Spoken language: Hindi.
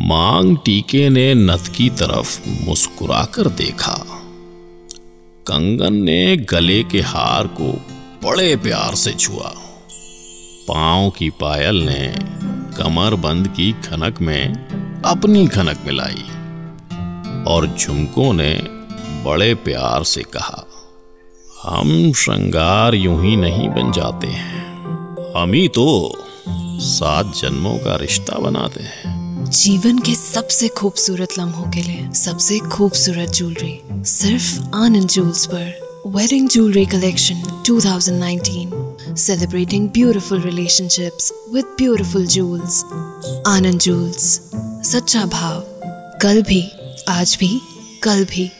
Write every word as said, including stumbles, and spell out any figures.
मांग टीके ने नथ की तरफ मुस्कुराकर देखा। कंगन ने गले के हार को बड़े प्यार से छुआ। पांव की पायल ने कमर बंद की खनक में अपनी खनक मिलाई और झुमकों ने बड़े प्यार से कहा, हम श्रृंगार यूं ही नहीं बन जाते हैं, हम ही तो सात जन्मों का रिश्ता बनाते हैं। जीवन के सबसे खूबसूरत लम्हों के लिए सबसे खूबसूरत ज्वेलरी सिर्फ आनंद ज्वेल्स पर। Wedding jewellery collection twenty nineteen, celebrating beautiful relationships with beautiful jewels. Anand jewels, सच्चा भाव, कल भी, आज भी, कल भी।